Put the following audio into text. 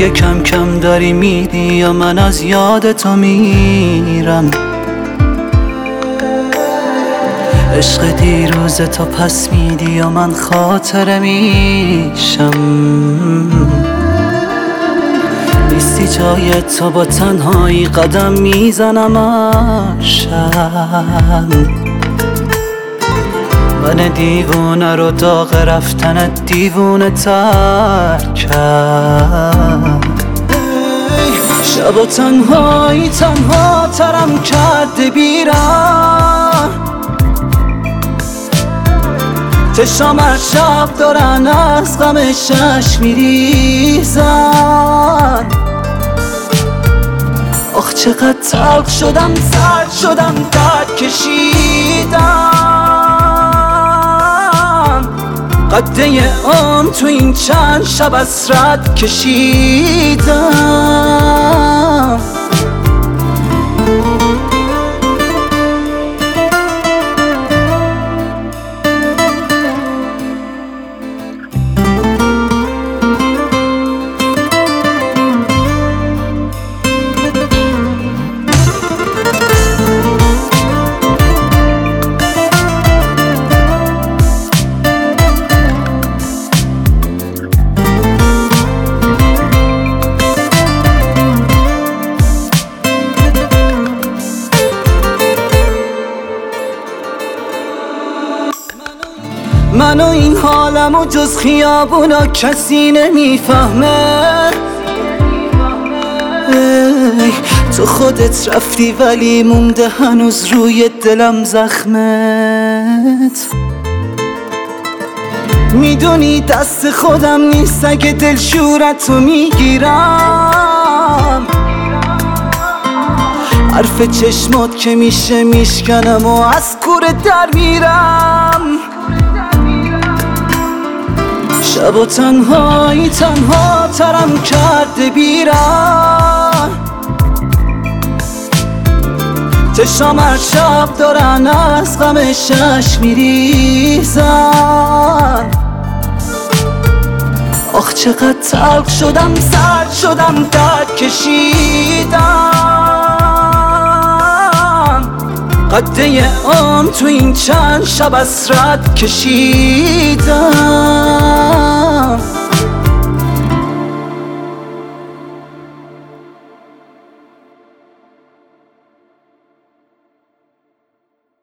دیگه کم کم داری میری یا من از یاد تو میرم. عشق دیروز تو پس میدی یا من خاطره میشم. نیستی جای تو با تنهایی قدم میزنم شب. من دیوونه رو داغ رفتن دیوونه تر کرد. شب و تنهایی تنها ترم کرده بیرم. چشام هر شب دارن از غم شش میریزن. آخ چقدر تلخ شدم، سرد شدم، درد کشیدم. قده عمر تو این چند شب حسرت کشیدم. من و این حالمو جز خیابونا کسی نمیفهمه. تو خودت رفتی ولی مونده هنوز روی دلم زخمت. میدونی دست خودم نیست اگه دلشورتو میگیرم. حرف چشمات که میشه میشکنم و از کوره در میرم. شب و تنهایی تنها ترم کرده بیرم. چشام هر شب دارن از غم شش میریزن. آخ چقدر تلخ شدم، سرد شدم، درد کشیدم. قده عمر تو این چند شب حسرت کشیدم.